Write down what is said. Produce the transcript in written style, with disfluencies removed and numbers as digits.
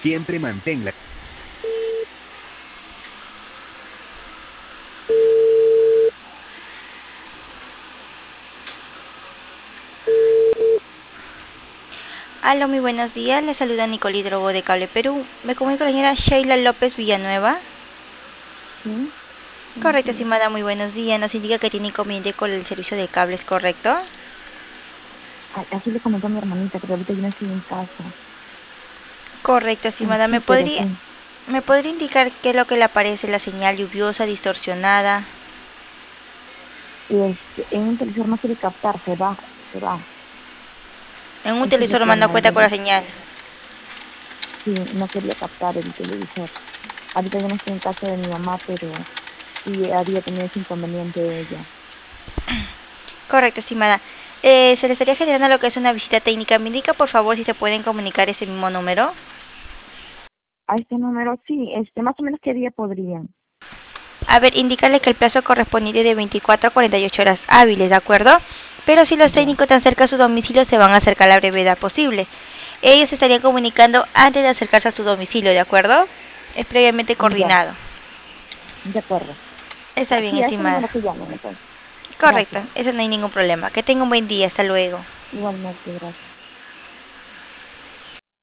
Siempre manténla. Aló, muy buenos días. Le saluda Nicole Hidrobo de Cable Perú. Me comunico con la señora Sheila López Villanueva. Sí, buenos Correcto, días. estimada, muy buenos días. Nos indica que tiene inconveniente con el servicio de cables, ¿correcto? Así le comentó a mi hermanita, pero ahorita yo no estoy en casa. Correcto, estimada. Sí, pero sí. ¿Me podría indicar qué es lo que le aparece? La señal lluviosa, distorsionada. En un televisor no quiere captar, se va. En un Eso es lo televisor que manda no, cuenta con la señal. sí, no quería captar el televisor. Ahorita yo no estoy en casa de mi mamá, pero sí había tenido ese inconveniente de ella. Correcto, estimada. Se le estaría generando lo que es una visita técnica. Me indica, por favor, si se pueden comunicar ese mismo número. A este número, sí, más o menos qué día podrían. A ver, indicarle que el plazo correspondiente de 24 a 48 horas hábiles, ¿de acuerdo? Pero si los Ya, técnicos están cerca a su domicilio, se van a acercar a la brevedad posible. Ellos se estarían comunicando antes de acercarse a su domicilio, ¿de acuerdo? Es previamente ya, coordinado. de acuerdo. Está bien, Sí, a este estimada. número que llamen, entonces. Correcto, Gracias. eso no hay ningún problema. Que tenga un buen día. Hasta luego. Igualmente, gracias.